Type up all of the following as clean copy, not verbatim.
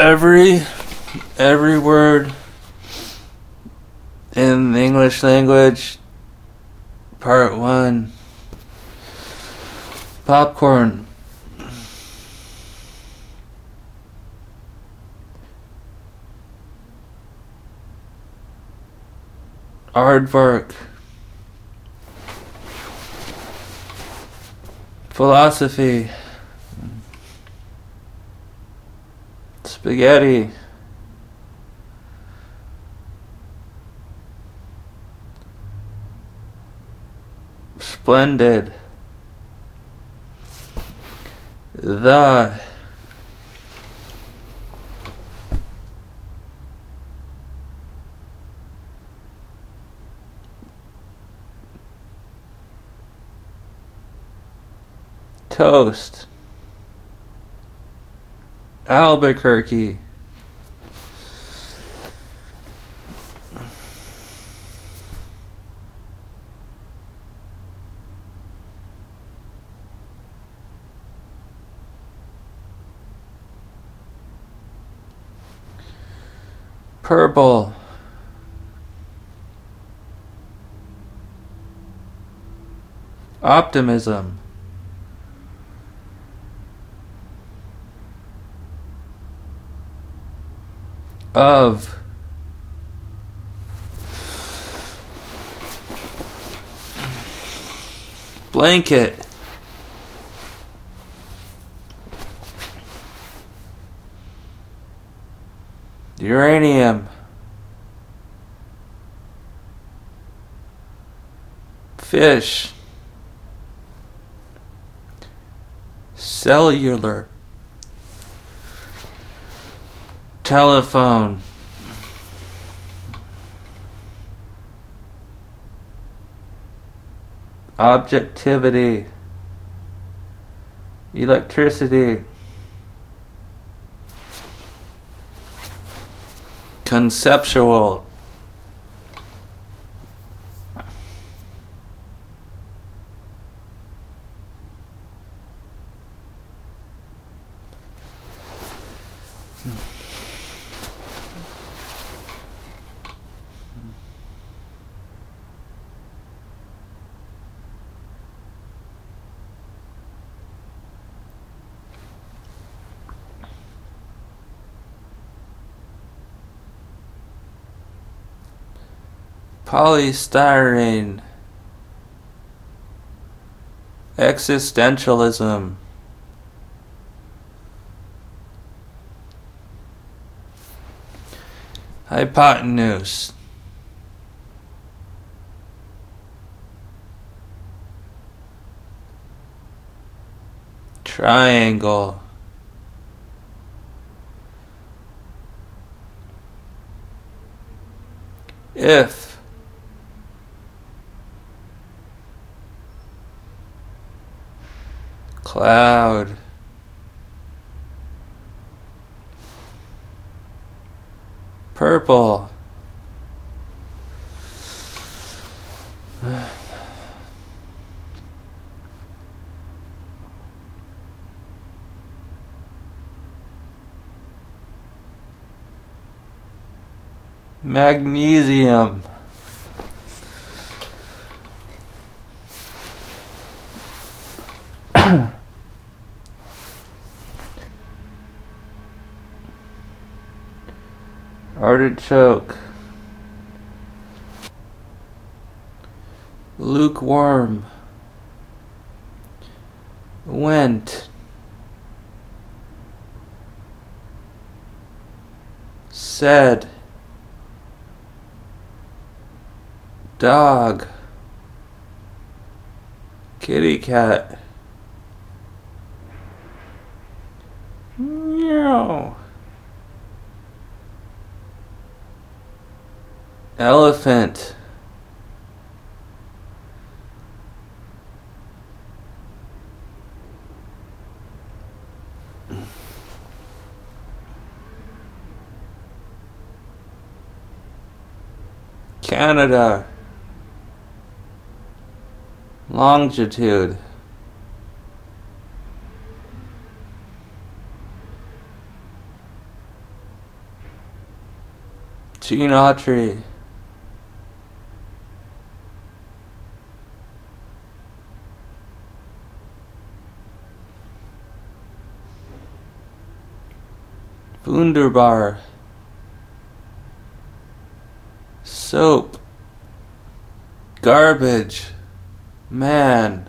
Every word in the English language. Part 1. Popcorn. Aardvark. Philosophy. Spaghetti. Splendid. The. Toast. Albuquerque. Purple. Optimism. Of. Blanket. Uranium. Fish. Cellular. Telephone. Objectivity. Electricity. Conceptual. Polystyrene. Existentialism. Hypotenuse. Triangle. If. Cloud. Purple. Magnesium. Artichoke. Lukewarm. Went. Said. Dog. Kitty cat. Meow. Elephant. Canada. Longitude. Gene Autry. Wunderbar. Soap. Garbage. Man.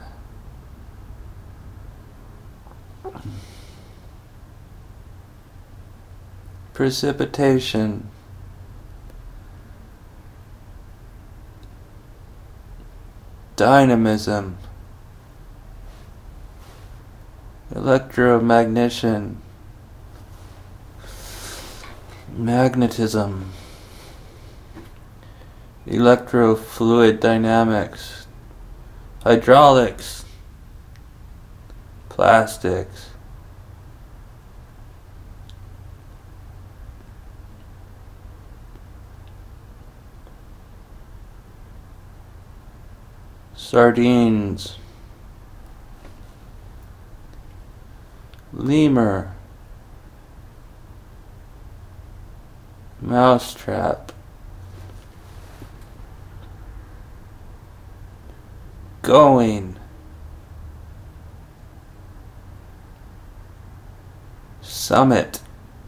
Precipitation. Dynamism. Electromagnetism. Magnetism. Electrofluid dynamics. Hydraulics. Plastics. Sardines. Lemur. Mousetrap. Going. Summit.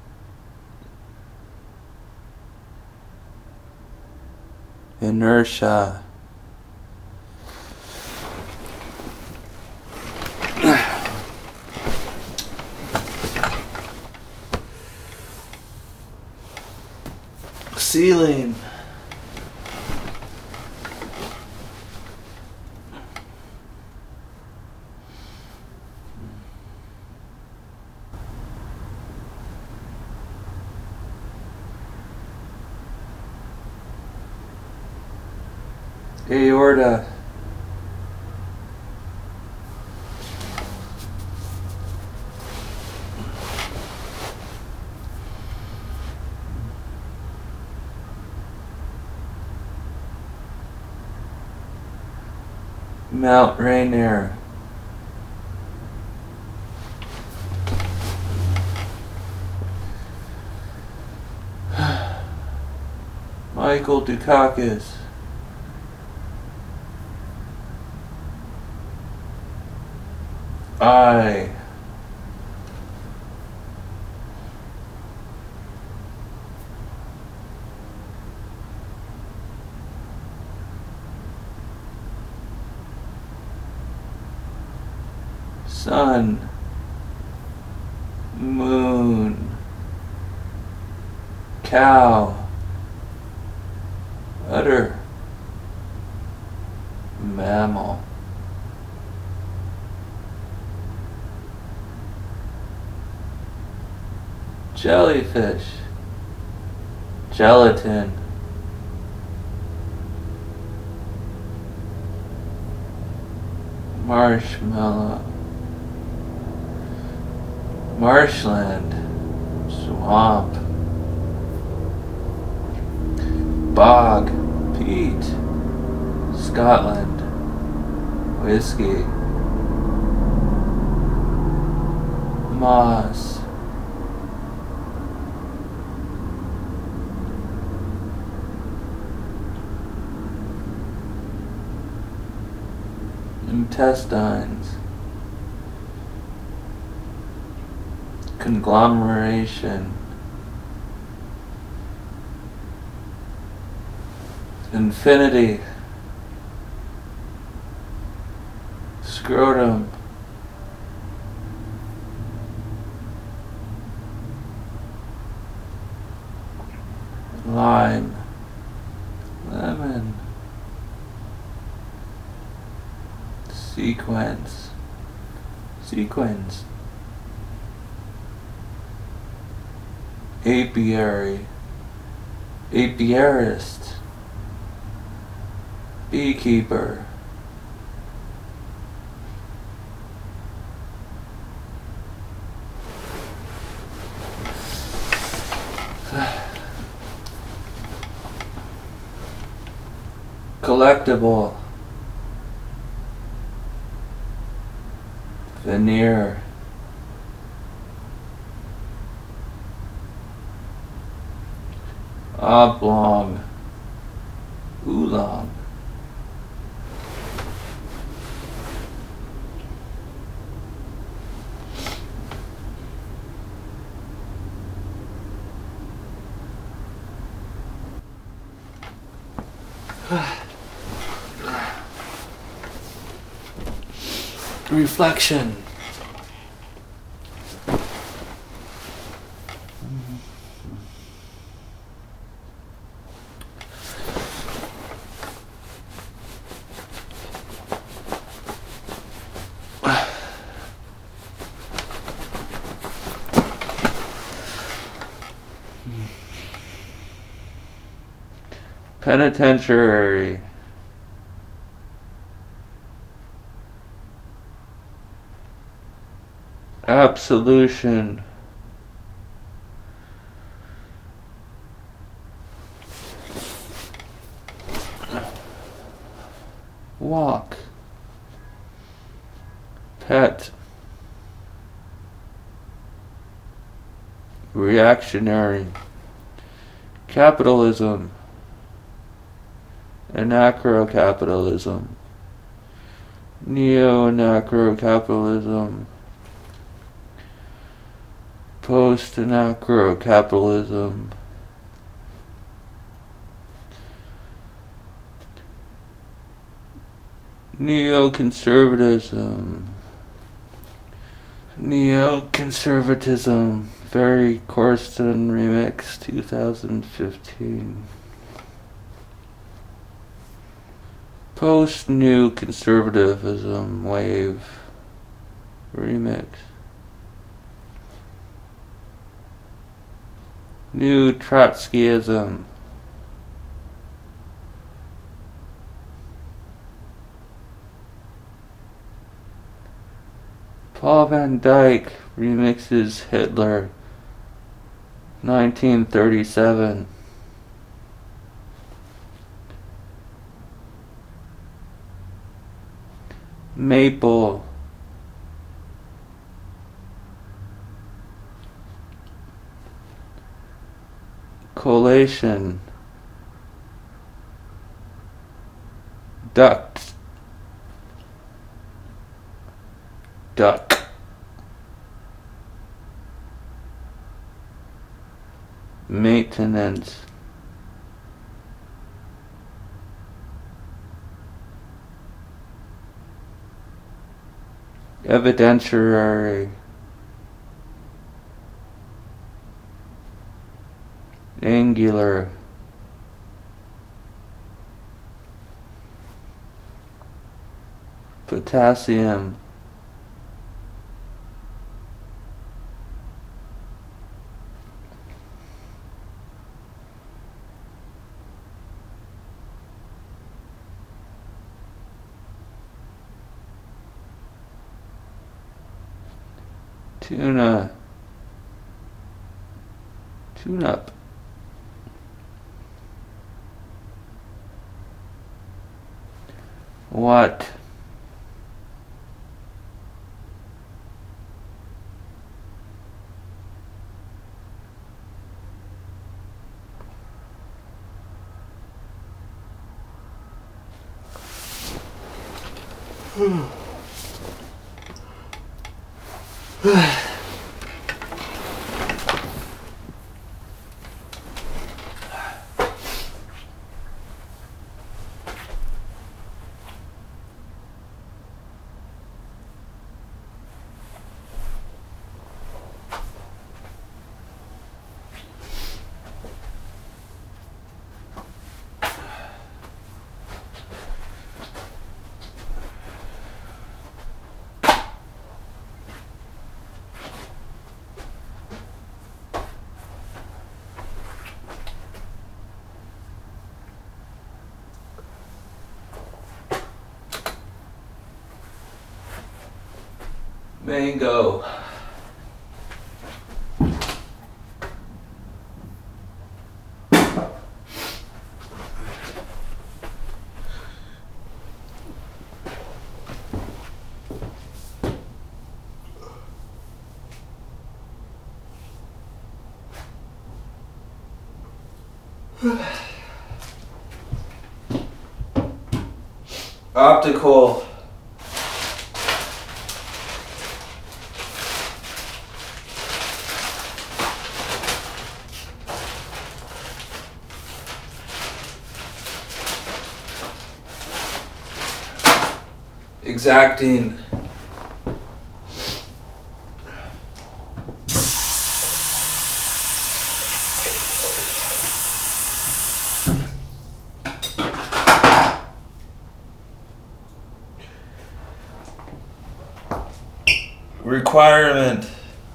Inertia. Ceiling. Aorta. Mount Rainier. Michael Dukakis. I. Sun. Moon. Cow. Udder. Mammal. Jellyfish. Gelatin. Marshmallow. Marshland. Swamp. Bog. Peat. Scotland. Whiskey. Moss. Intestines. Conglomeration. Infinity. Scrotum. Lime. Lemon. Sequence. Sequence. Apiary. Apiarist. Beekeeper. Collectible. Veneer. Oblong. Oolong. Reflection. Penitentiary. Absolution. Walk. Pet. Reactionary. Capitalism. Anarcho-capitalism. Neo-anarcho-capitalism. Post-anarcho-capitalism. Neoconservatism. Neoconservatism. Very Corsten Remix 2015. Post-new conservatism wave remix. New Trotskyism. Paul Van Dyke remixes Hitler 1937. Maple. Collation. Duct. Duck. Maintenance. Evidentiary. Angular. Potassium. Tuna. Tune-up. What? Mango. Optical. Exacting. Requirement.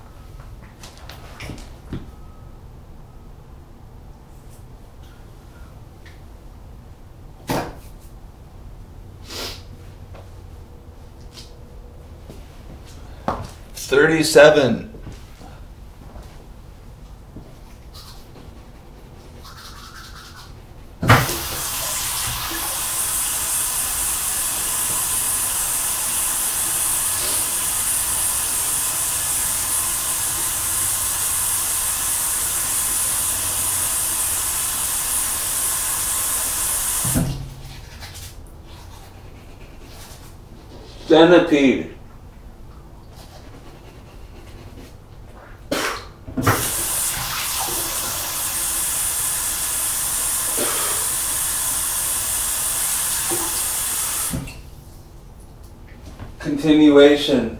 $37. Centipede. Continuation.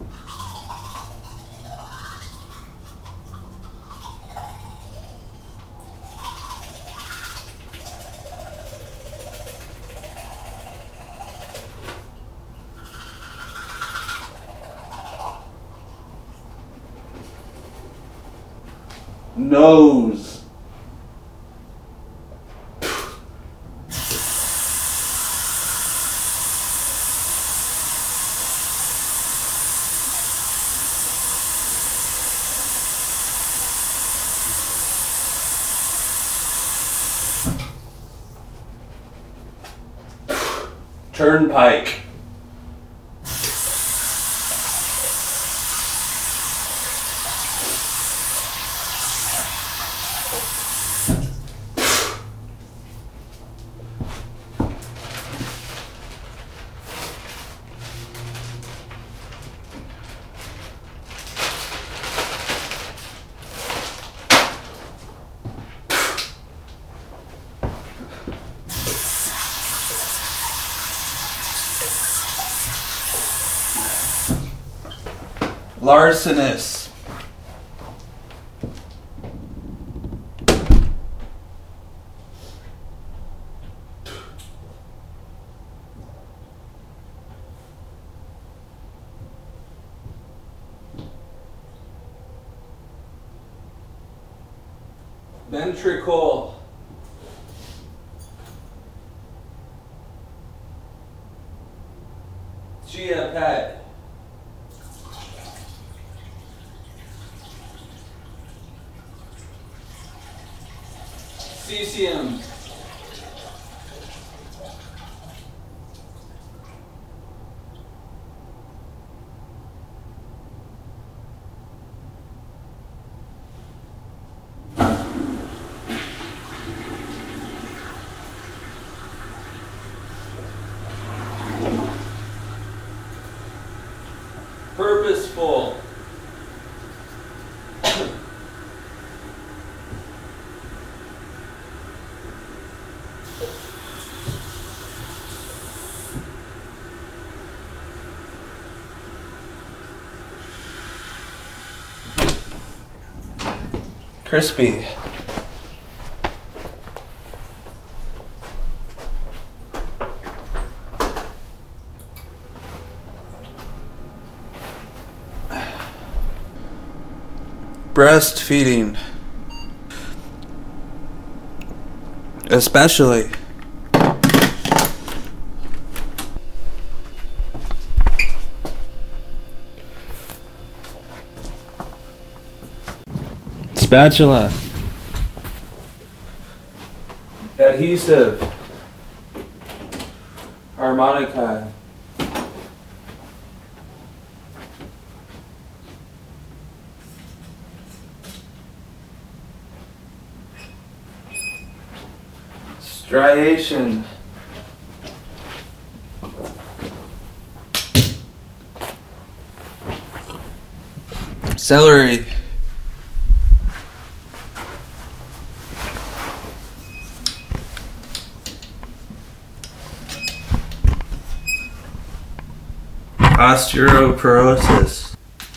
Nose. Turnpike. Larcenous. Ventricle. Chia pet. Cesium. Purposeful. Crispy. Breastfeeding. Especially. Spatula. Adhesive. Harmonica. striation, celery, osteoporosis,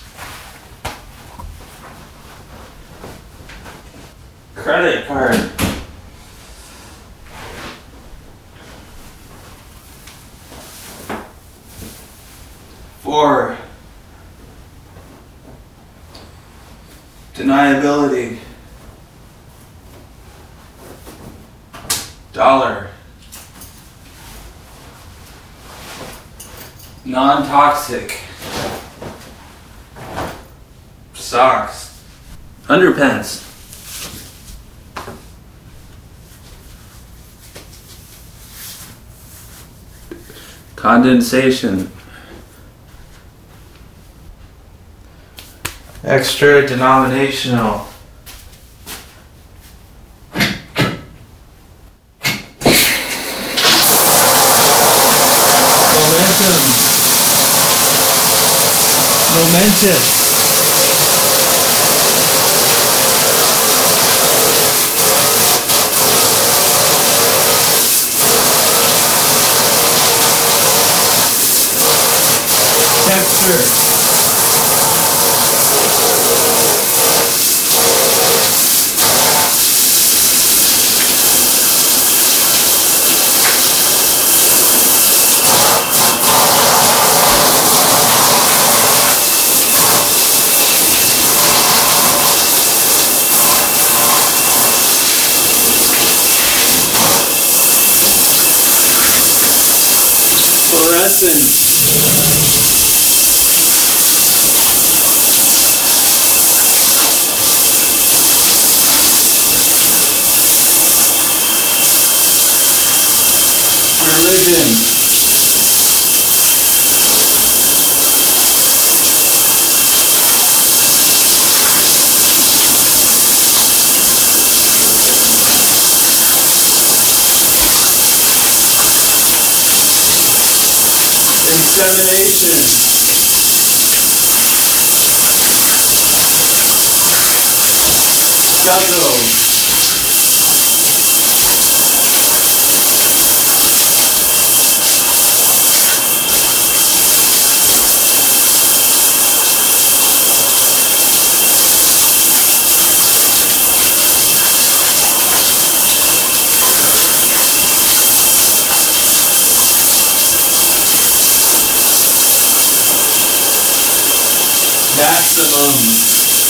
credit card, four, deniability, dollar, non-toxic, socks, underpants, condensation, extra denominational, momentous, texture, fluorescence, religion, insemination, stucco, maximum,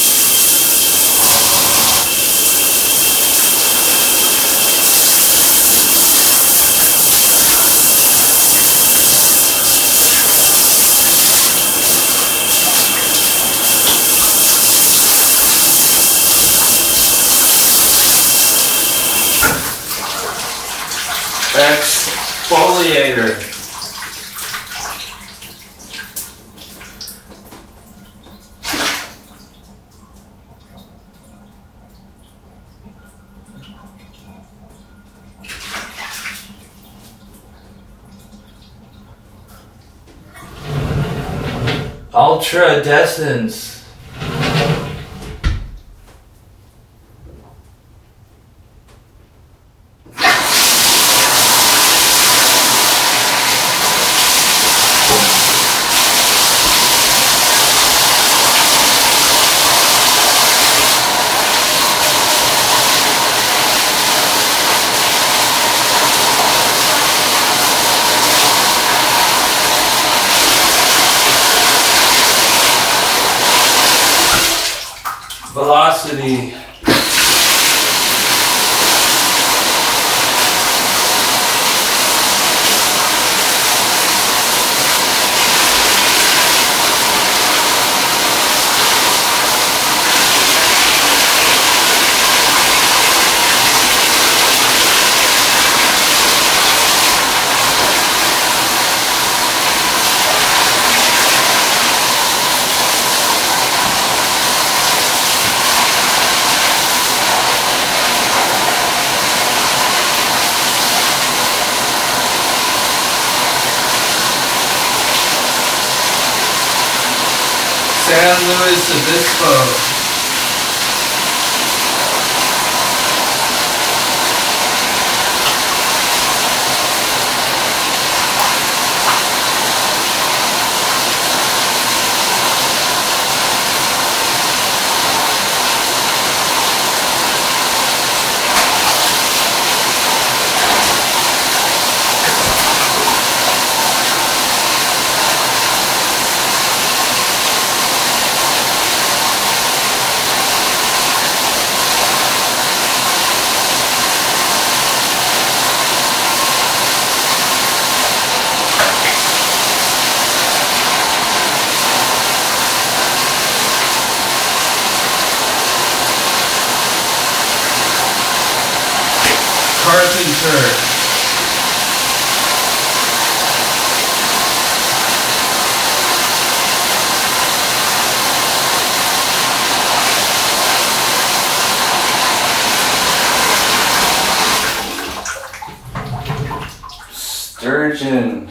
exfoliator, ultradescence, San Luis Obispo. Carpenter. Sturgeon.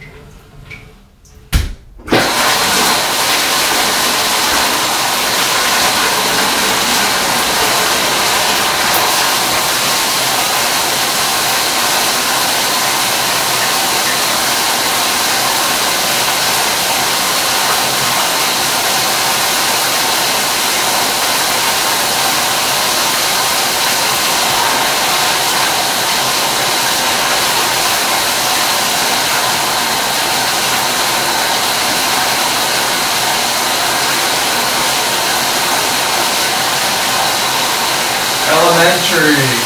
Elementary.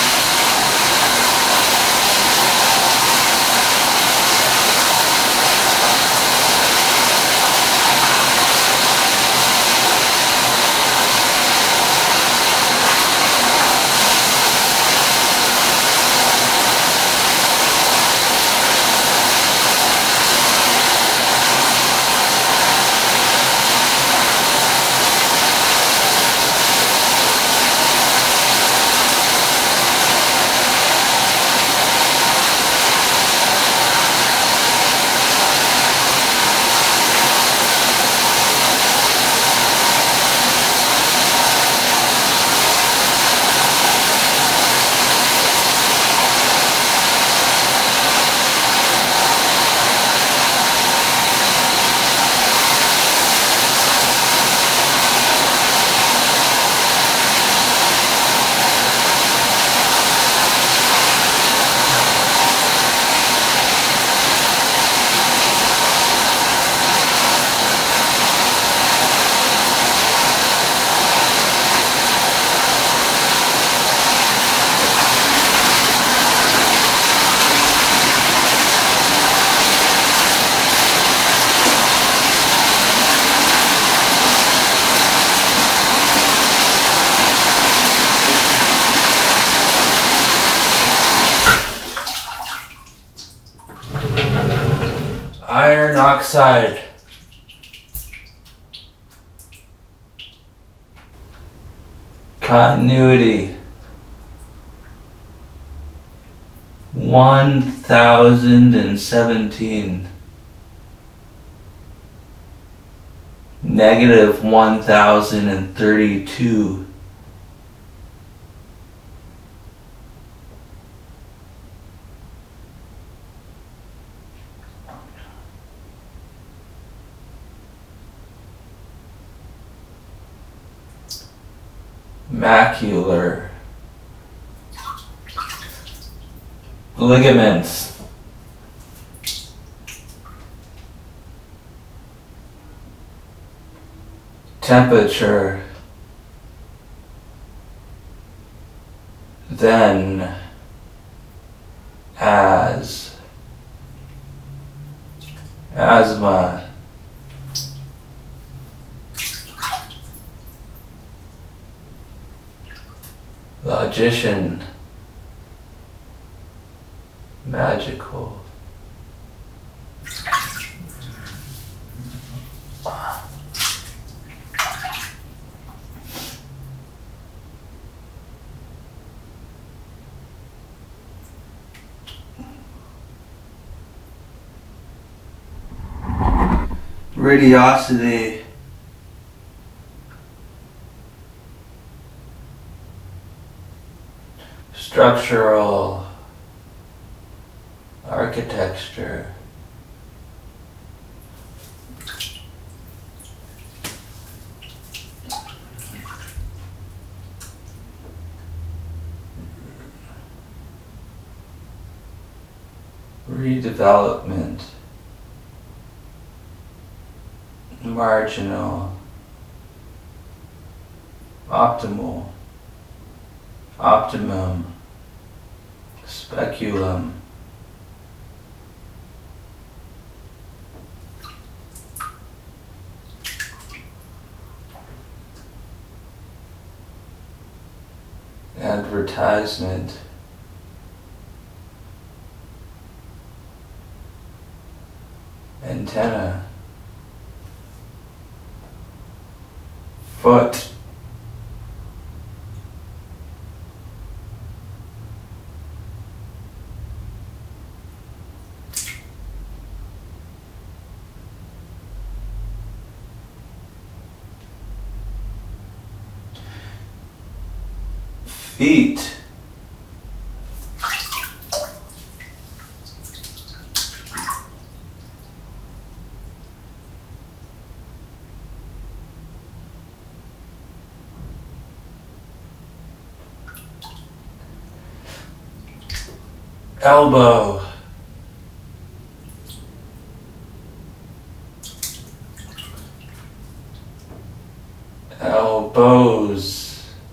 Iron oxide. Continuity. 1017. Negative 1032. Macular. Ligaments. Temperature. Then as. Asthma. Logician. Magical. Radiosity. structural architecture, redevelopment, marginal, optimal, optimum, speculum, advertisement, antenna, foot, feet, elbow, elbows,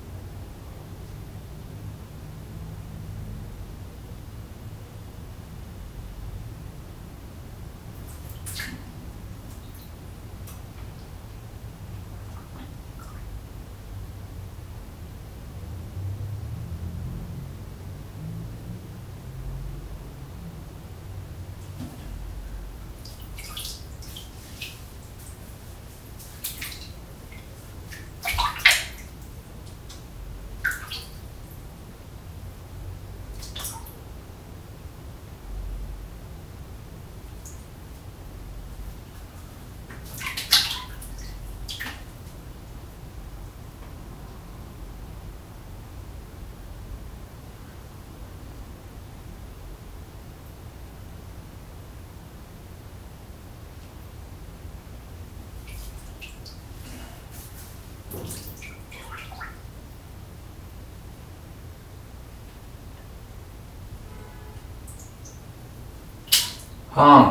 honk,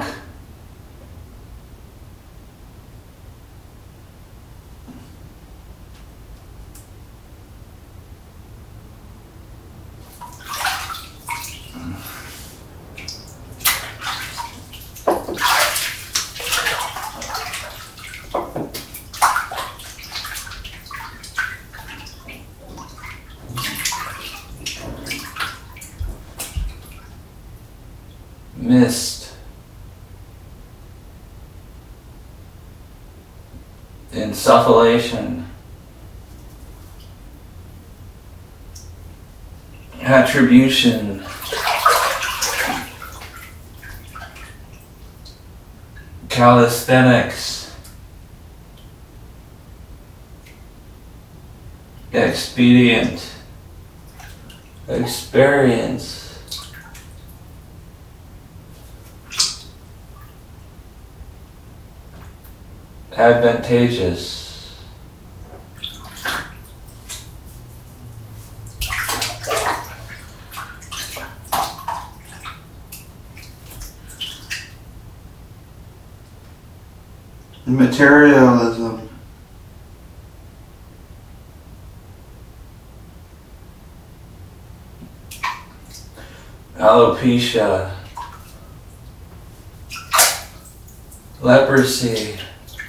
mist, insufflation, attribution, calisthenics, expedient, experience, advantageous, materialism, alopecia, leprosy,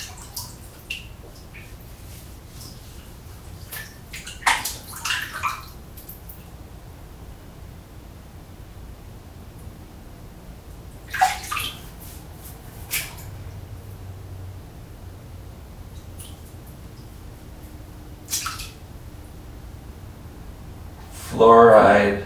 fluoride,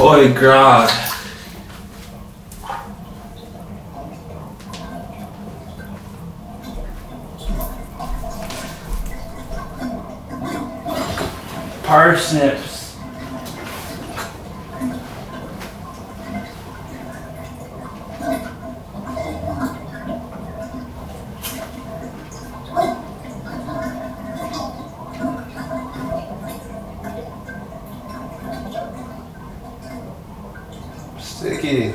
Oi, God. Parsnips. Sticky.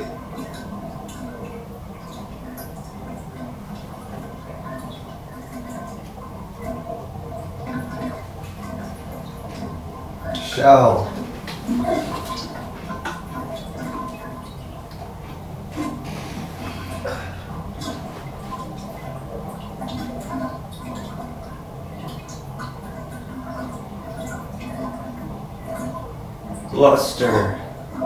Shell. Luster.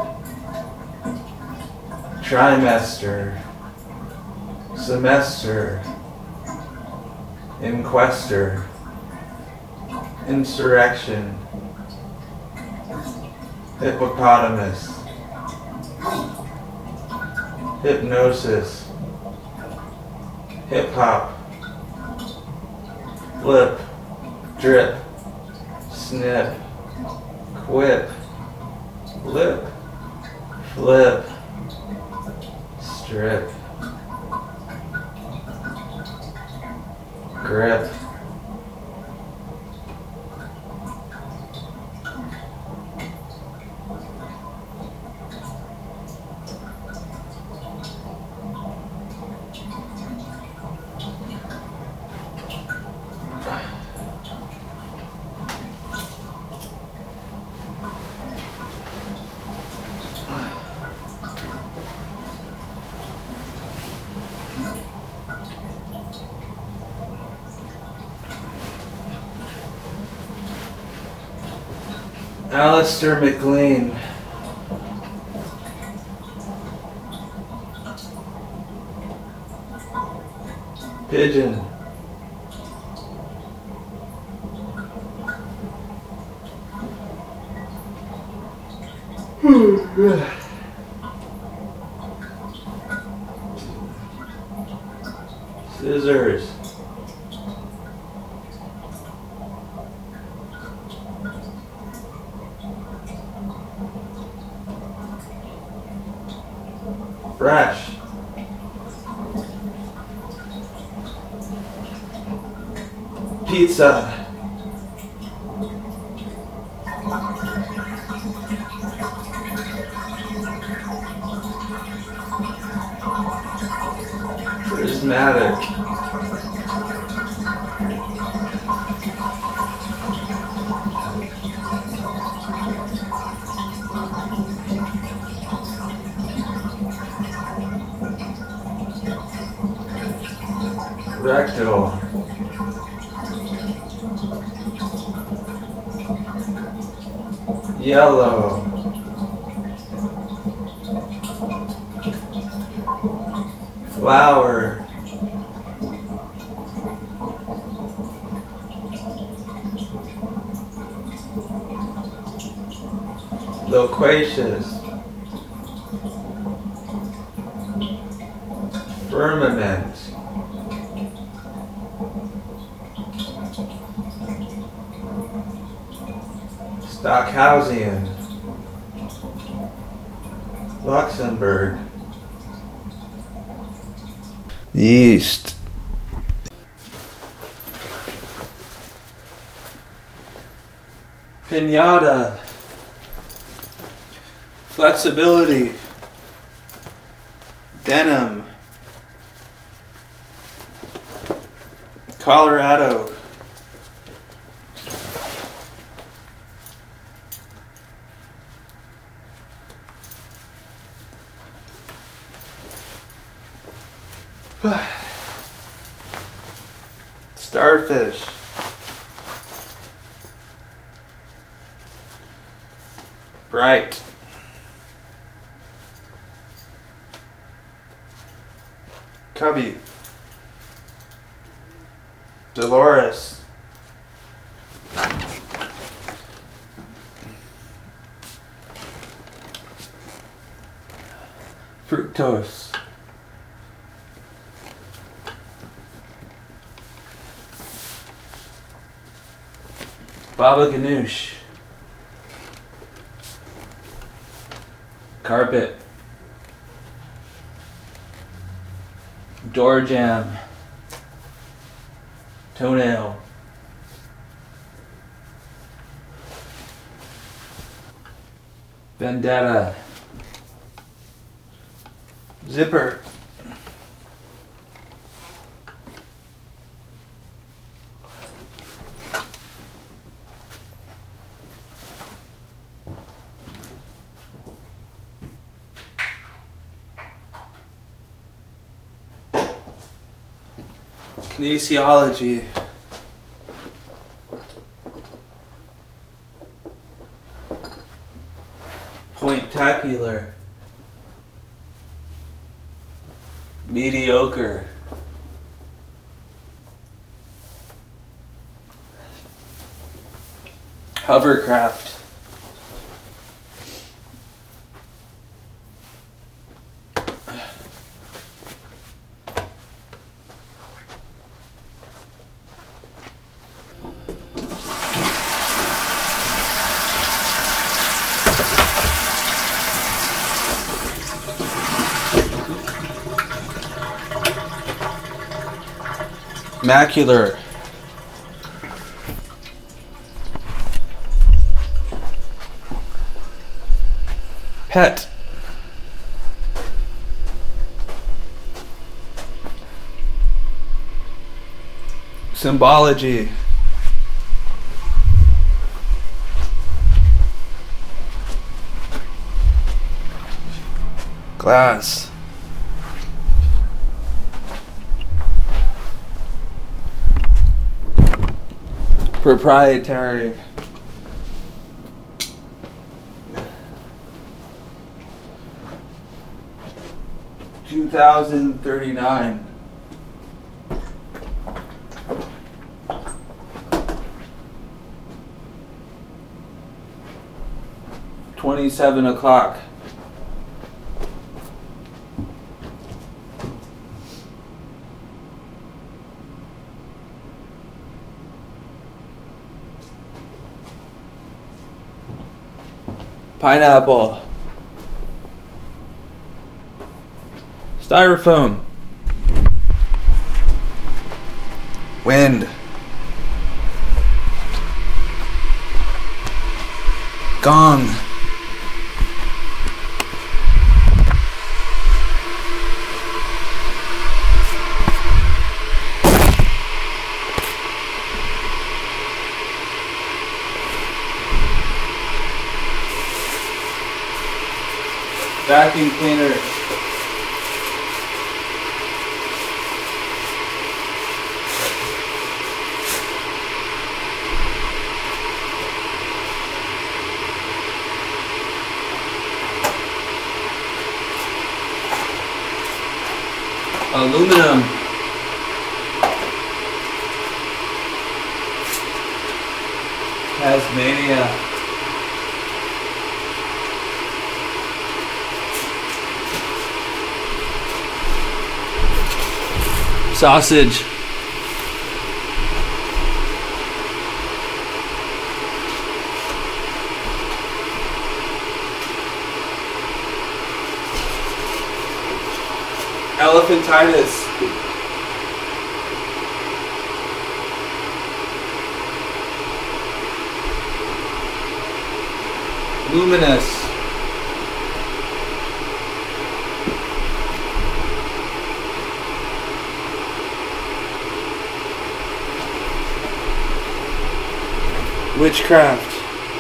Trimester. Semester. Inquester. Insurrection. Hippopotamus. Hypnosis. Hip hop. Flip. Drip. Snip. Quip. Lip. Flip. Strip. Grip. Alistair McLean. Pigeon. Scissors. Fresh. Pizza. Prismatic. Rectal. Yellow. Flower. Loquacious. Firmament. Stockhausian. Luxembourg. Yeast. Pinata. Flexibility. Denim. Colorado. Starfish. Bright. Cubby. Dolores. Fructose. Baba Ganoush. Carpet. Door jam. Toenail. Vendetta. Zipper. Kinesiology. Pointacular. Mediocre. Hovercraft. Macular. Pet. Symbology. Glass. Proprietary. $2,039. $27 Pineapple. Styrofoam. Wind. Gong. Vacuum cleaner. Aluminum. Tasmania. Sausage. Elephantitis. Luminous. Witchcraft.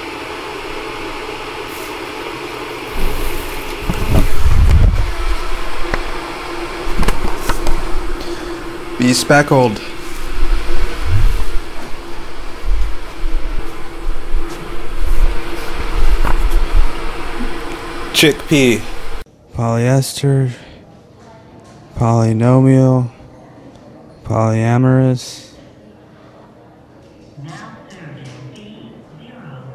Be speckled. Chickpea. Polyester. Polynomial. Polyamorous.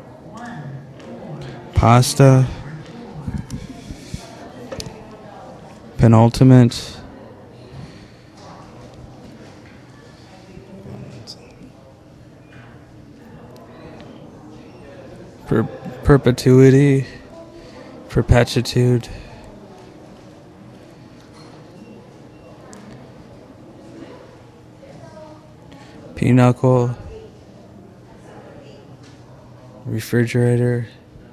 Pasta. penultimate, perpetuity, perpetude, pinnacle, refrigerator,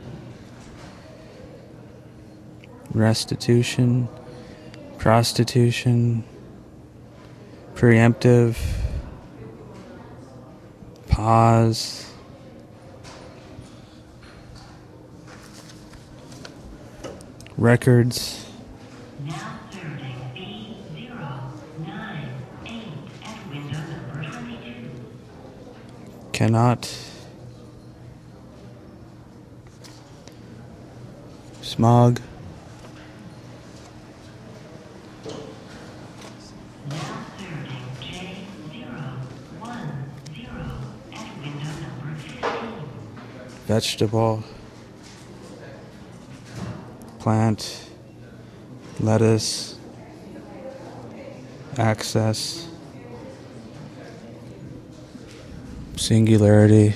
restitution, prostitution, preemptive, pause, records, Now serving B098 at window number 22. cannot, smog, Now serving J010 at window number 15. vegetable, plant, lettuce, access, singularity,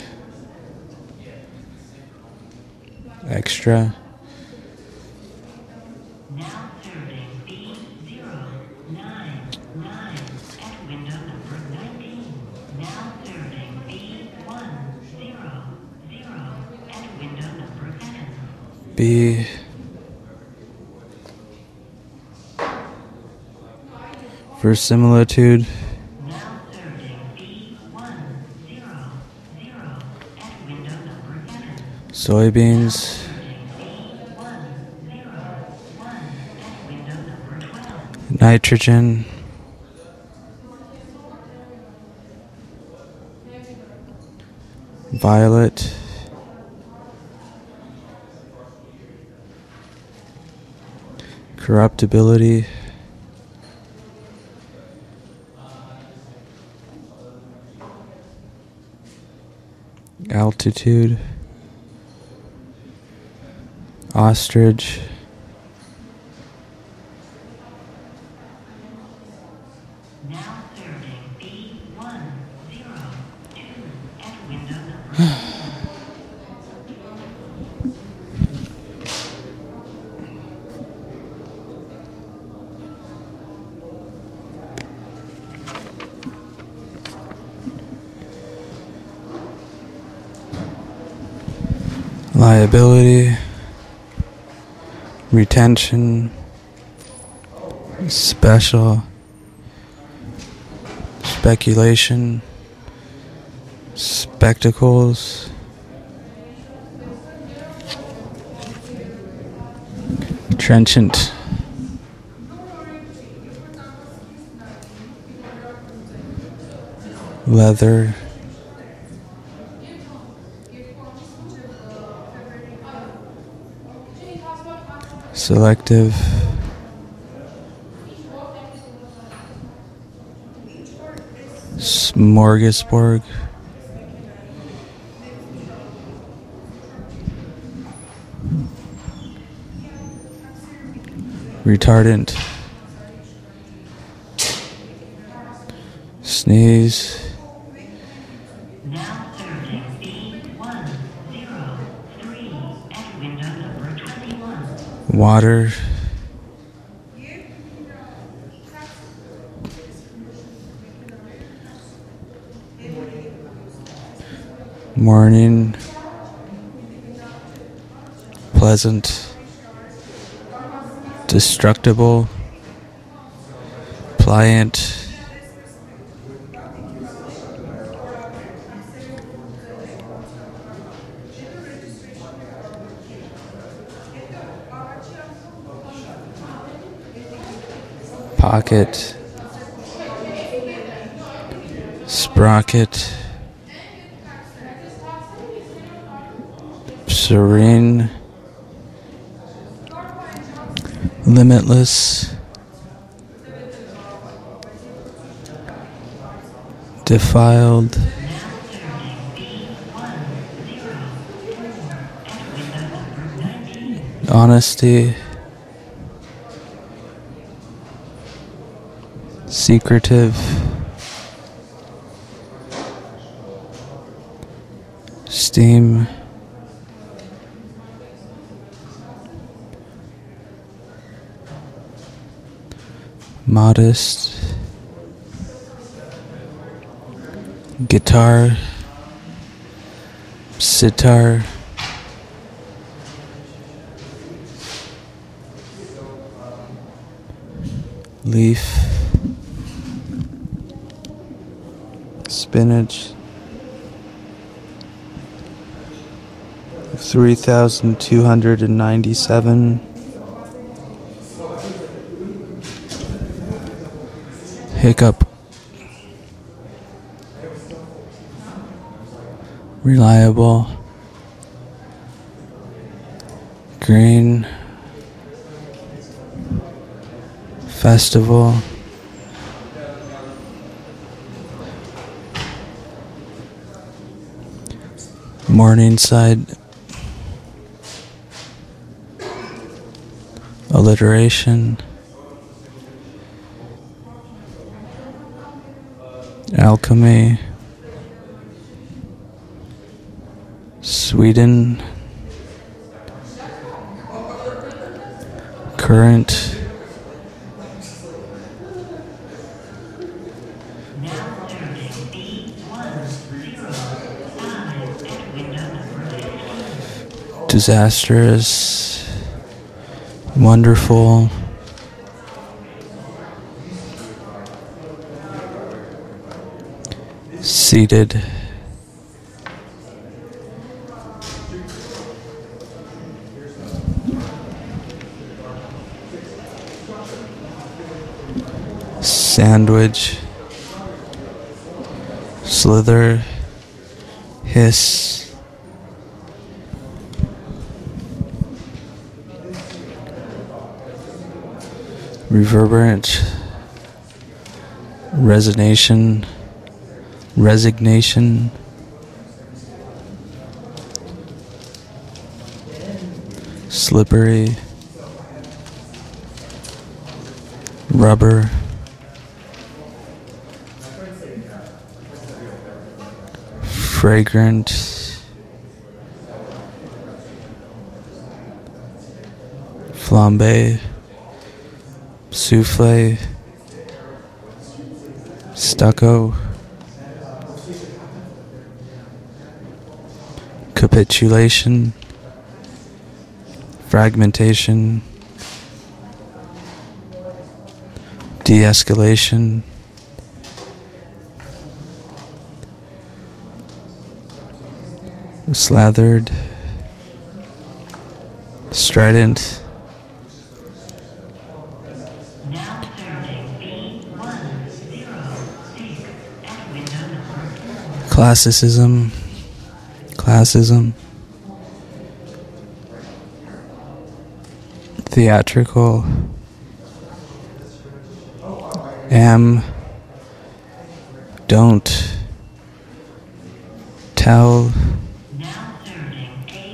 extra, Now serving B099 at window number 19. Now serving B100 at window number 7. B, verisimilitude, Now serving B100 at window number 7. soybeans, nitrogen, violet, corruptibility, altitude, ostrich, Now serving B102 at window number liability, retention, special, speculation, spectacles, trenchant, leather, selective, smorgasbord, retardant, sneeze, Now serving B103 at window number 21. water, morning, pleasant, destructible, pliant, pocket, sprocket, serene, limitless, defiled, honesty, secretive, steam, modest, guitar, sitar, leaf, spinach, 3,297, hiccup, reliable, green, festival, Morningside, alliteration, alchemy, Sweden, current, Now serving B105 at window number 15. disastrous, wonderful, seated, sandwich, slither, hiss, reverberant, resignation, slippery, rubber, fragrant, flambe, souffle, stucco, capitulation, fragmentation, de-escalation, slathered, strident, Now serving B106 at window number 4. classicism, classism, theatrical, don't, tell, Now serving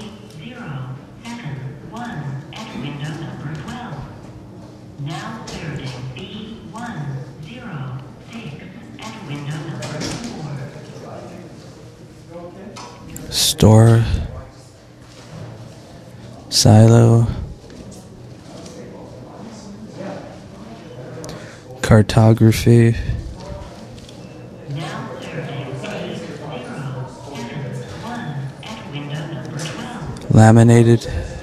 A071 at window number 12. Now serving B106 at window number 4. store, silo, cartography, Now serving A071 at window number 12. laminated,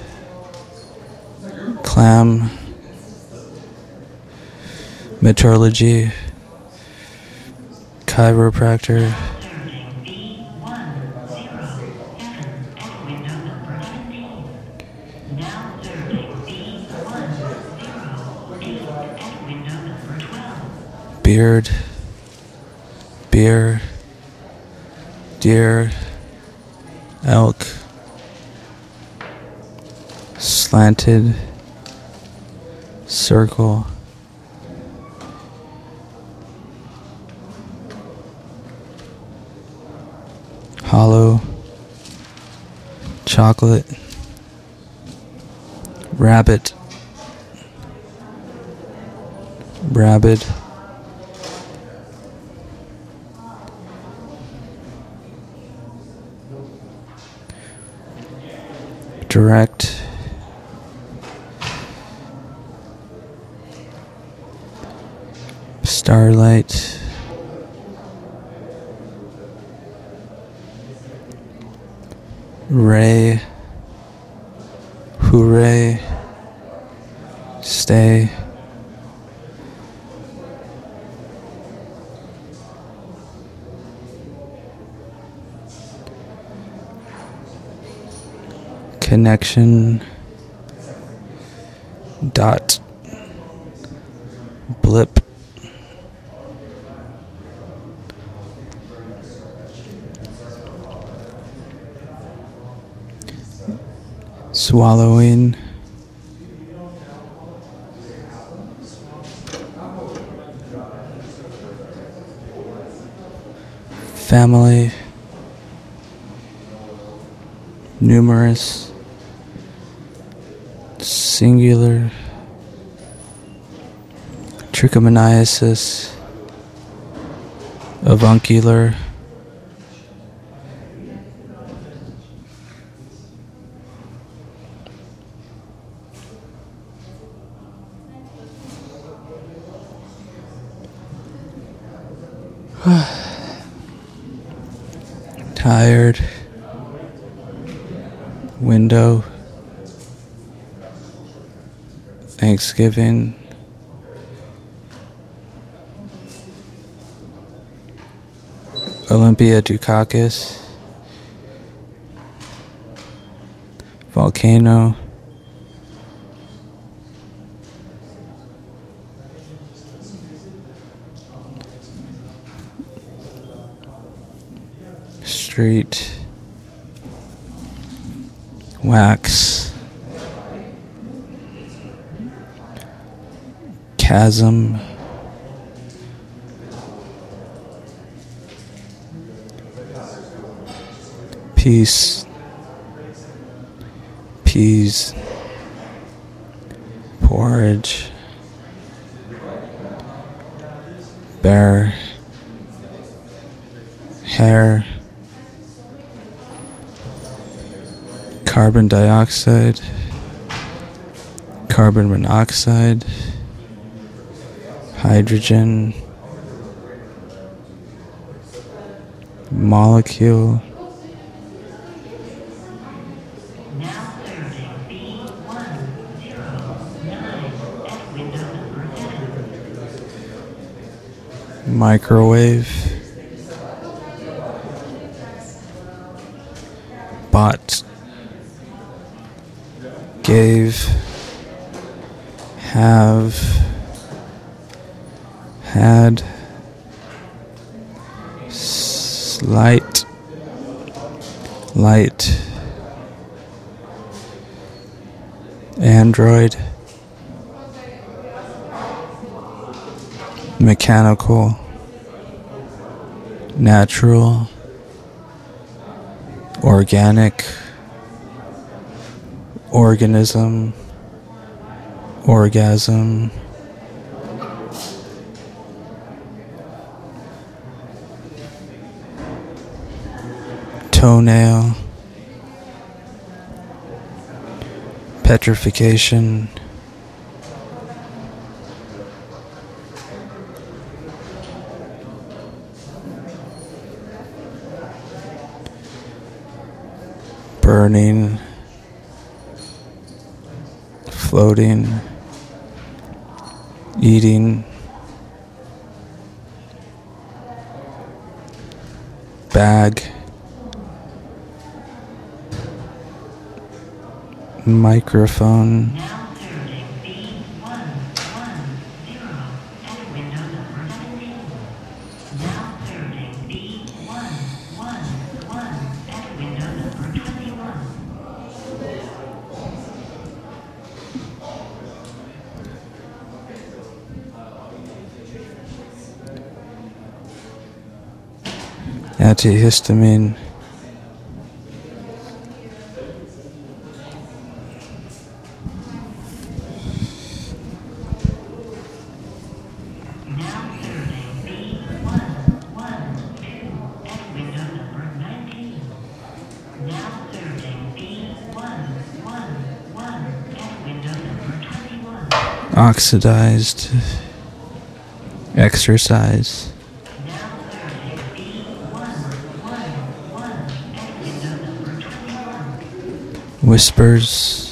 clam, metallurgy, chiropractor, Serving B107 at window number 17. Now serving B108 at window number 12. beard, beer, deer, elk, slanted, circle, hollow, chocolate, rabbit, rabid, direct, starlight, ray, hooray, stay, connection, dot, blip, swallowing, family, numerous, singular, trichomoniasis, avuncular, tired, window, Thanksgiving, Olympia Dukakis, volcano, street, wax, chasm, peace, peas, porridge, bear, hair, carbon dioxide, carbon monoxide, hydrogen, molecule, Now serving B109 at window number 10. microwave, bot, gave, have, had, slight, light, android, mechanical, natural, organic, organism, orgasm, toenail, petrification, burning, floating, eating, bag, microphone, Now serving B110 at window number 17. Now serving B111 at window number 21. antihistamine, Now serving B112 at window number 19. Now serving B112 Oxidized. Exercise. Now clearing B111 at window number 21. Whispers.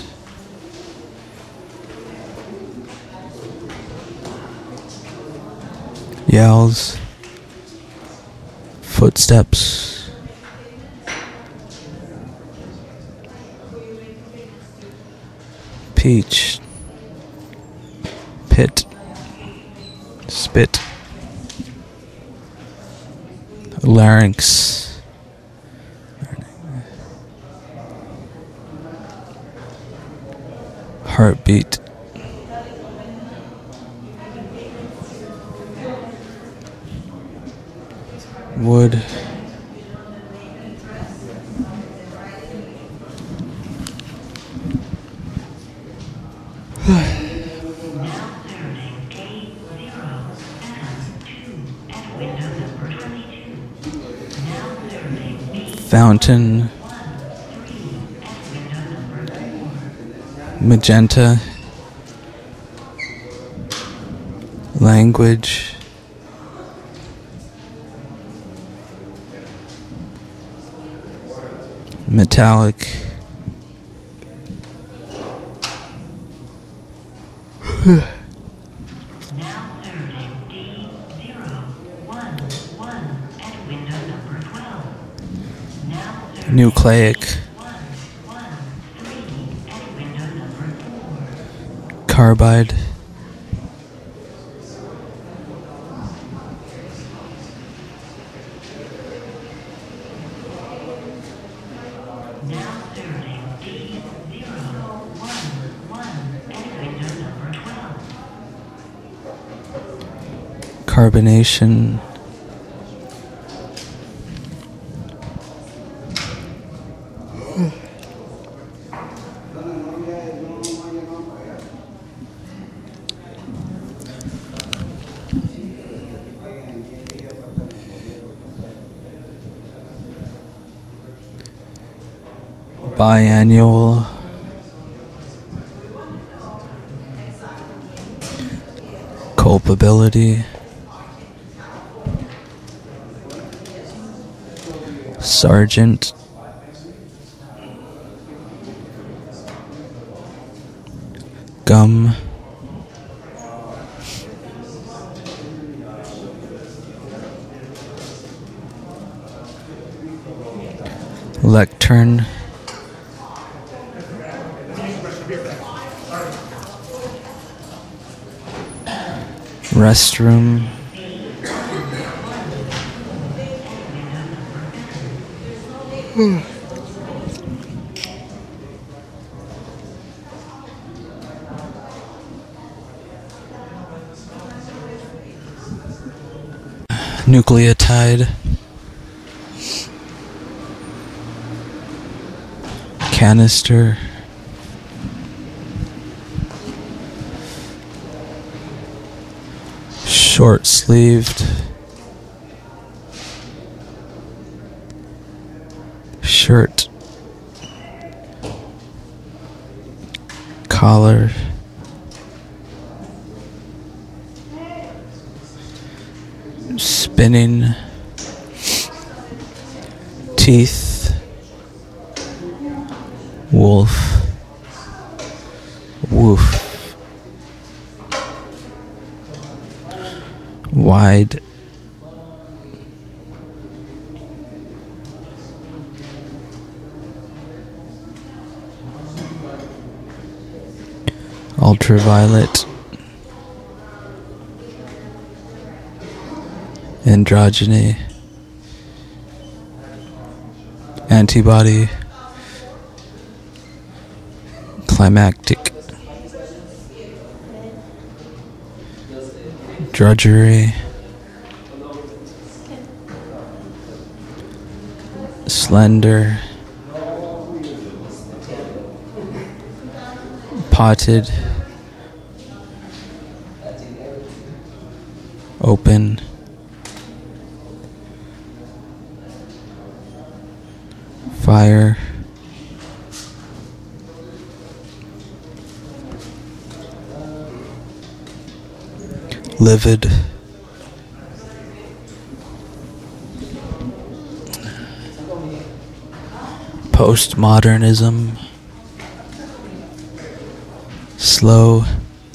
Yells. Footsteps. Peach. Pit. Spit. Larynx. Heartbeat. Wood. Now clearing A072 at window number 22. Now clearing Fountain. B13 at window number 4. Magenta. Language. Metallic. Now clearing D011 at window number 12. Now clearing Nucleic. 113 at window number 4. Carbide. Now clearing D011 at window number 12. Carbonation. Biannual. Culpability. Sergeant. Gum. Lectern. Restroom. Nucleotide. Canister. Short-sleeved. Shirt. Collar. Spinning. Teeth. Wolf. Woof. Wide. Ultraviolet. Androgyny. Antibody. Climactic. Drudgery. Slender. Potted. Open. Fire. livid, postmodernism, slow,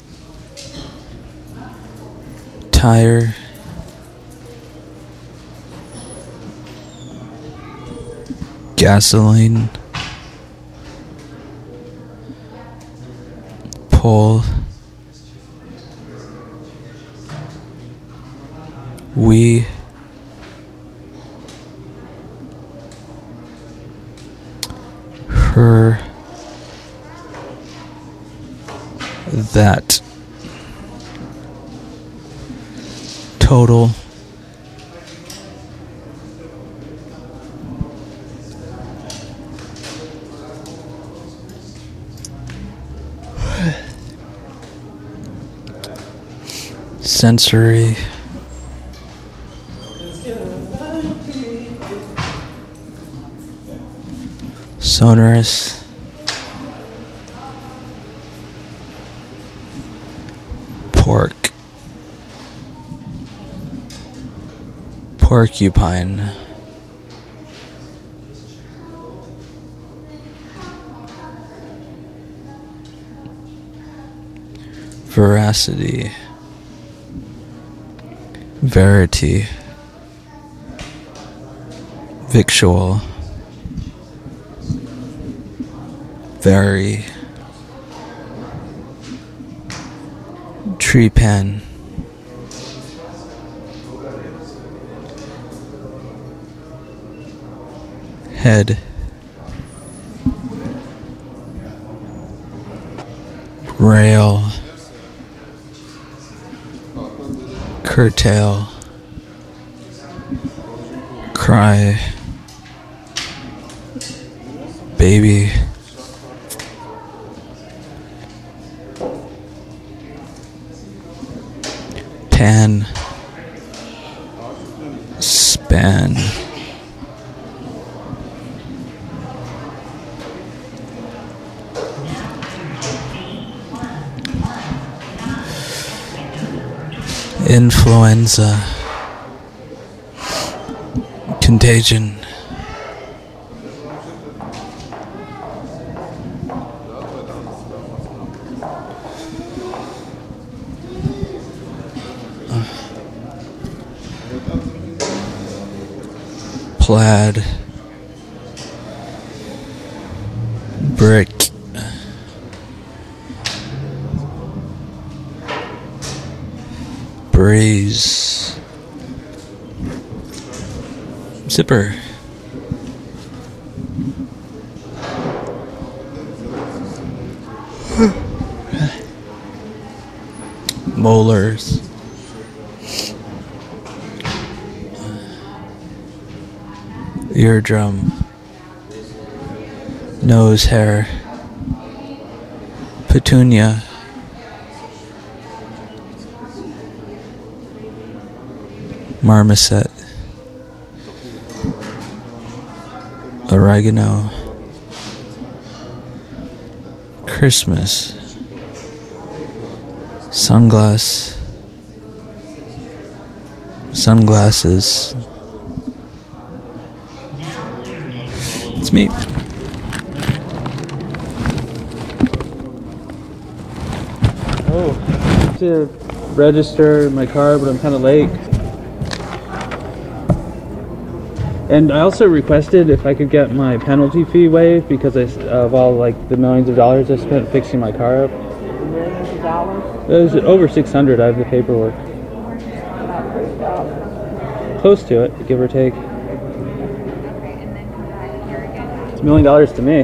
tire, gasoline, pole, we, her, that, total, sensory, sonorous, pork, porcupine, veracity, verity, victual, vary, tree pan, head, rail, curtail, cry, baby, tan, span, influenza, contagion, plaid, brick, breeze, zipper, molars, eardrum, nose hair, petunia, marmoset, oregano, Christmas, sunglasses, it's me. Oh, I have to register my car, but I'm kind of late. And I also requested if I could get my penalty fee waived because of all like the millions of dollars I spent fixing my car up. Millions of dollars? It was over 600. I have the paperwork. Close to it, give or take. It's $1 million to me.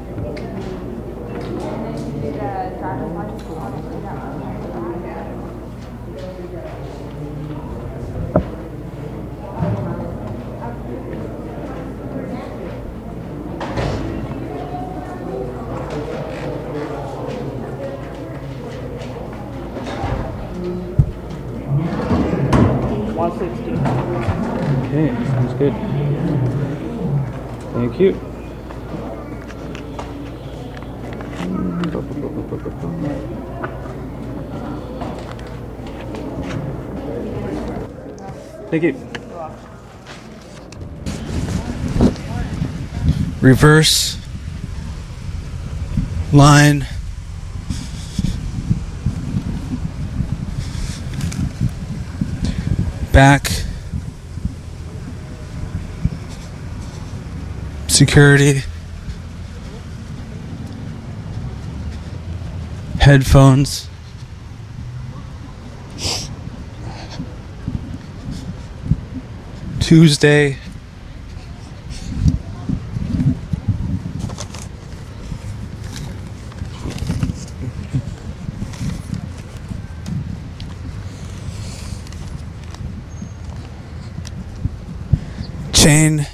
Okay, sounds good. Thank you. Thank you. Reverse line. Back. Security. Headphones. Tuesday. Chain.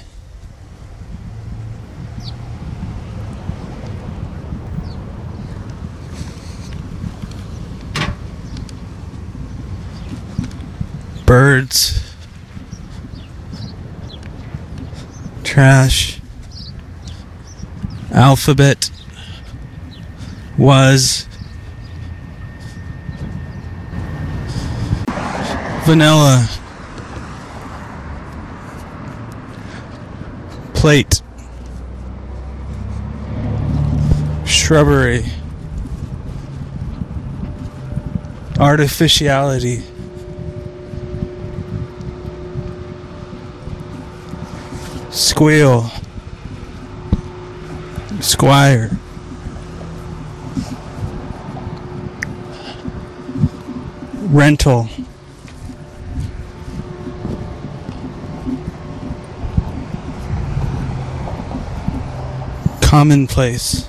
Birds. Trash. Alphabet. Was. Vanilla. Plate. Shrubbery. Artificiality. Squeal. Squire. Rental. Commonplace.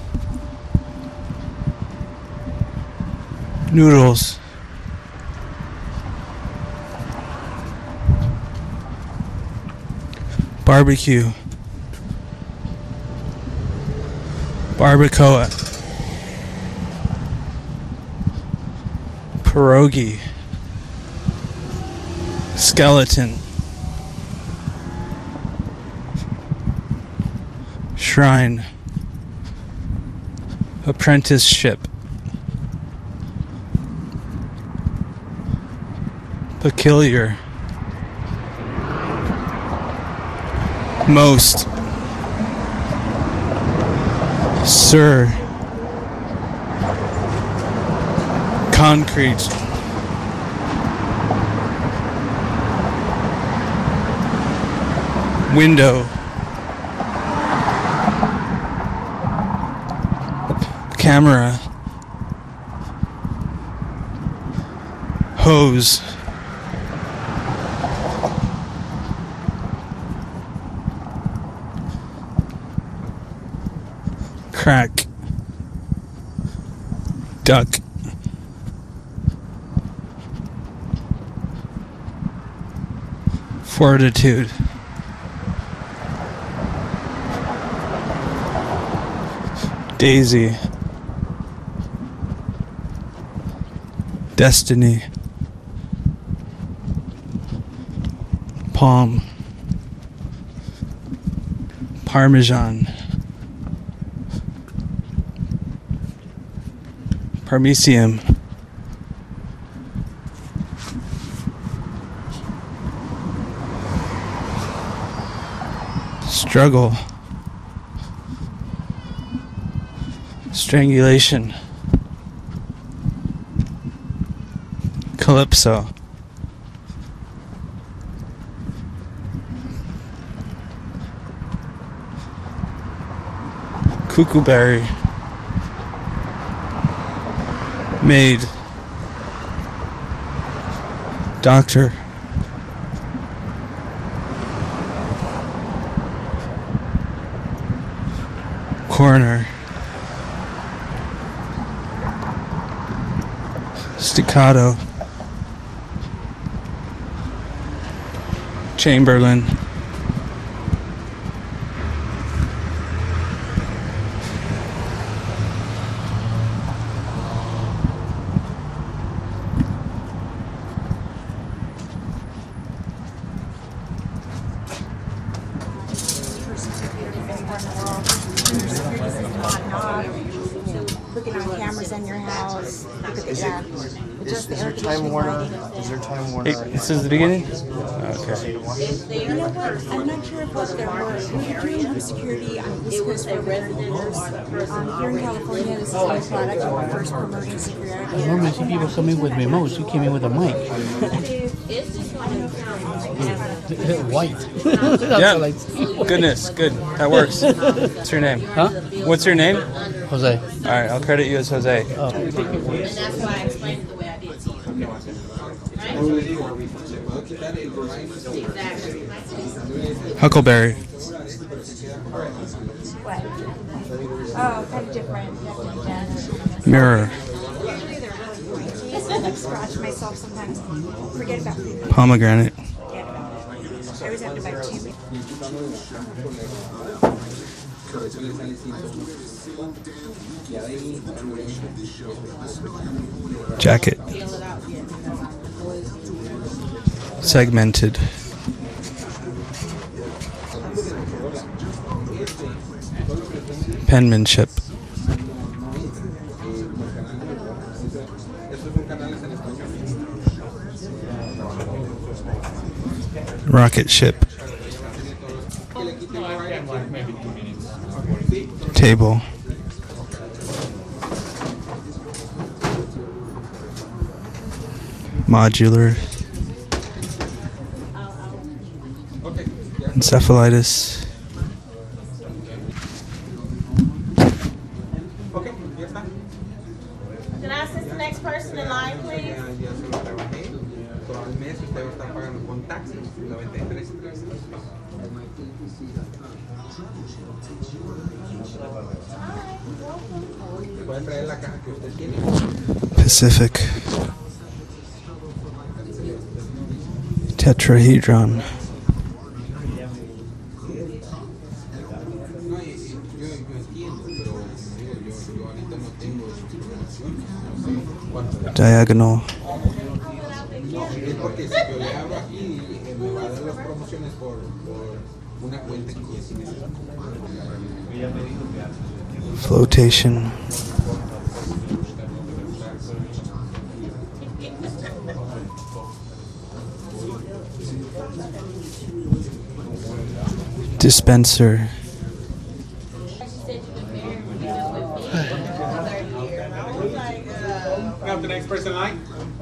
Noodles. Barbecue. Barbacoa. Pierogi. Skeleton. Shrine. Apprenticeship. Peculiar. Most. Sir. Concrete. Window. Camera. Hose. Crack. Duck. Fortitude. Daisy. Destiny. Palm. Parmesan. Parmesium. Struggle. Strangulation. Calypso. Cuckooberry. Maid. Doctor. Coroner. Staccato. Chamberlain. Looking on cameras in your house. Look at the Is there Time Warner? Is there Time Warner? This is the beginning? Okay. You know what? I'm not sure if what there were. We were doing home security on East Coast for different years. Here in California, this is my product. We're first promoting security. I normally see people come in with remotes. You came in with a mic. White. Yeah. Goodness, good. That works. What's your name? Huh? What's your name? Jose. All right, I'll credit you as Jose. Oh. And that's why I explained it the way I did to you. Exactly. Huckleberry. What? Oh, kind of different. Definitely dense. Mirror. Usually they're really pointy. I like scratch myself sometimes. Forget about food. Pomegranate. Forget about it. I always have to buy two. Jacket. Segmented. Penmanship. Rocket ship. Table. Modular. Encephalitis. Can I assist the next person in line, please? Pacific. Tetrahedron. Diagonal. Flotation. Dispenser. Got the next person in line?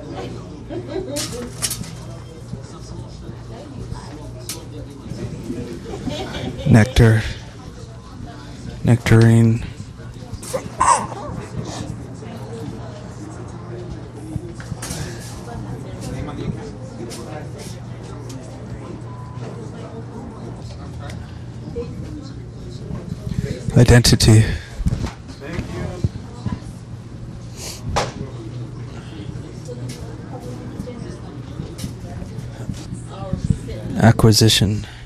Nectar. Nectarine. Identity. Acquisition.